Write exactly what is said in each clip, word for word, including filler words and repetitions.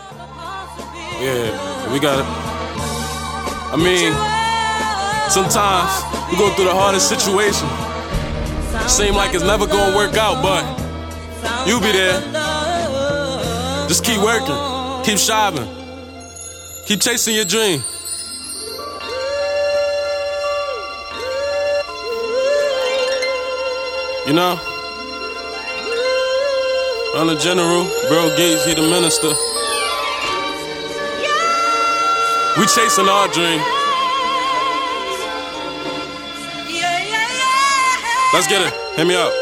Yeah, we got it. I mean, sometimes we go through the hardest situation. Seem like it's never gonna work out, but you be there. Just keep working, keep striving, keep chasing your dream. You know, I'm the general, Bill Gates, he the minister. We chasing our dream. Let's get it, hit me up.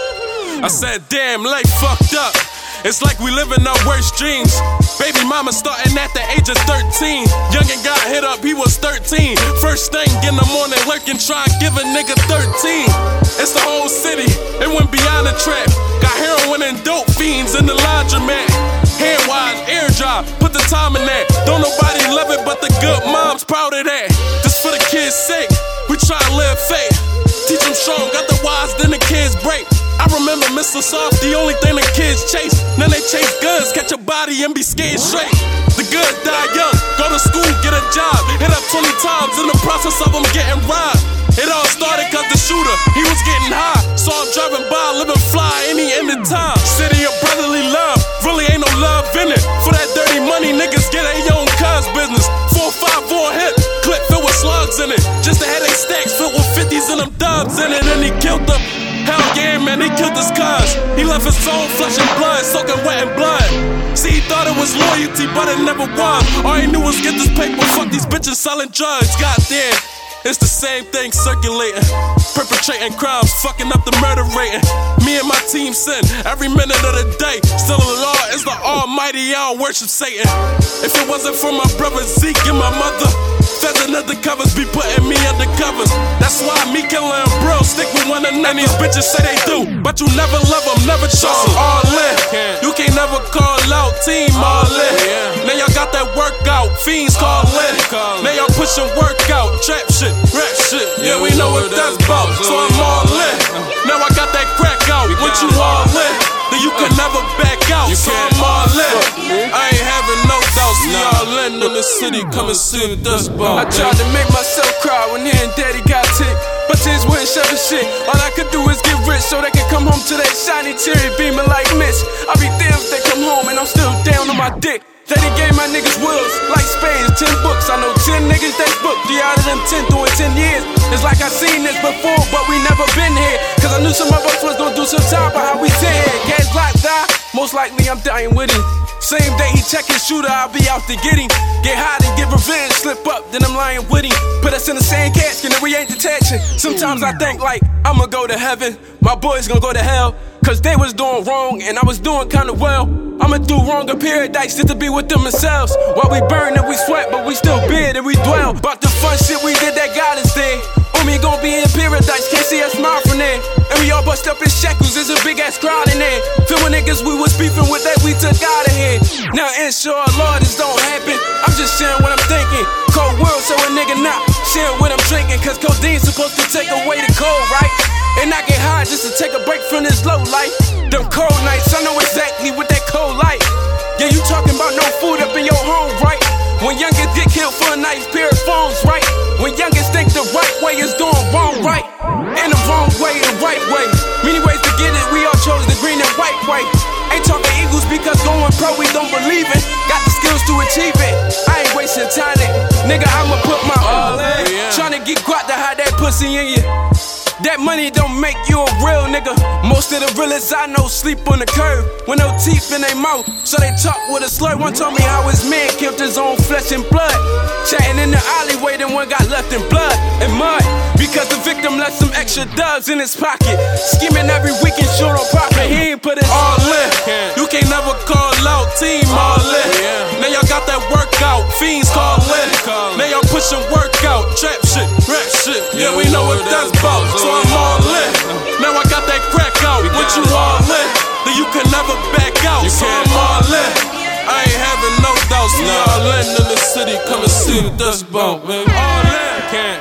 I said, damn, life fucked up. It's like we living our worst dreams. Baby mama starting at the age of thirteen. Youngin' got hit up, he was thirteen. First thing in the morning, lurking, trying to give a nigga thirteen. It's the whole city, it went beyond the trap. Got heroin and dope fiends in the laundromat. Hair wise, air dry, put the time in that. Don't nobody love it but the good moms, proud of that. Just for the kids' sake, we try to live faith. Teach them strong, got the wise, then the kids break. I remember Mister Soft, the only thing the kids chase. Now they chase guns, catch a body and be scared straight. The good die young, go to school, get a job. Hit up twenty times in the process of them getting robbed. It all started cause the shooter, he was getting high. Saw him driving by, living fly, and he ended time. City of brotherly love, really ain't no love in it. For that dirty money, niggas get their own cuz business. Four five four hit, clip filled with slugs in it. Just a headache stacks filled with fifties and them dubs in it. And he killed them. Hell yeah, man, he killed his cuz. He left his own flesh and blood, soaking wet in blood. See, he thought it was loyalty, but it never was. All he knew was get this paper, fuck these bitches selling drugs. Goddamn, it's the same thing circulating. Perpetrating crimes, fucking up the murder rating. Me and my team sin every minute of the day. Still the law is the almighty, I don't worship Satan. If it wasn't for my brother Zeke and my mother, feds and undercovers be putting me under covers. That's why me, Killer, and Bro stick with one another. And these bitches say they do, but you never love them, never trust them. All in, you can't never call out team all in. Now y'all got that workout, fiends call in. Now y'all pushing workout, trap shit, rap shit. Yeah, we know what that's about, so I'm all in. Now I got that crack out, what you all in? Then you can never back out, so I'm all in. I ain't having no doubts, we all in in the city, come and see the dust ball. I tried to make myself cry when he and daddy got ticked, but things wouldn't shut the shit. All I could do is get rich so they can come home to that shiny cherry beaming like Mitch. I'll be damned if they come home and I'm still down on my dick. Daddy gave my niggas wills, like spades, ten books. I know ten niggas that's booked, three out of them ten doing ten years. It's like I seen this before, but we never been here. Cause I knew some of us was gonna do some time for how we sit here. Gas locked die, most likely I'm dying with him. Same day he check his shooter, I'll be out to get him. Get hot and get revenge, slip up, then I'm lying with him. Put us in the same casket and we ain't detaching. Sometimes I think like, I'ma go to heaven, my boys gonna go to hell. Cause they was doing wrong and I was doing kinda well. I'ma do wrong in paradise just to be with them themselves. While we burn and we sweat, but we still bid and we dwell. About the fun shit we did that got us there. Umi gon' be in paradise, can't see us smile from there. And we all bust up in shackles, there's a big ass crowd in there. Feeling niggas we was beefing with that we took out of here. Now inshallah this don't happen, I'm just sharing what I'm thinking. Cold world so a nigga not sharing what I'm drinking. Cause codeine's supposed to take away the cold, right? And I get high just to take a break from this low life. Them cold nights, I know exactly what that cold light. Yeah, you talking about no food up in your home, right? When youngest get killed for a nice pair of phones, right? When youngest think the right way is doing wrong, right? And the wrong way, the right way. Many ways to get it, we all chose the green and white way. Ain't talking Eagles because going pro we don't believe it. Got the skills to achieve it, I ain't wasting time, nigga, I'ma put my all in. Tryna get guap to hide that pussy in you. That money don't make you a real nigga. Most of the realest I know sleep on the curb with no teeth in their mouth, so they talk with a slur. One told me how his man killed his own flesh and blood. Chatting in the alleyway, then one got left in blood and mud because the victim left some extra dubs in his pocket. Scheming every weekend, sure on profit. He ain't put his all in. You can't never call out team all in. Now y'all got that workout, fiends call in. Now y'all pushing workout, trap shit, rap shit. Yeah, we know what that's about. So I'm all in. Now I got that crack out. What you all in? Then you can never back out. So I'm all in. I ain't having no doubts. We all in in the city. Come and see the dust bump, man. All in. Can't.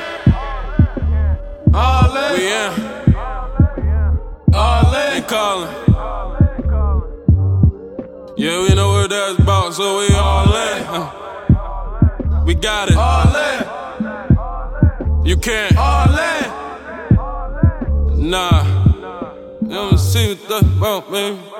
All in. We in. All in. They calling. Yeah, we know what that's about, so we all in. Uh, we got it. All in. You can't. All in. Nah. You don't see what that's about, baby.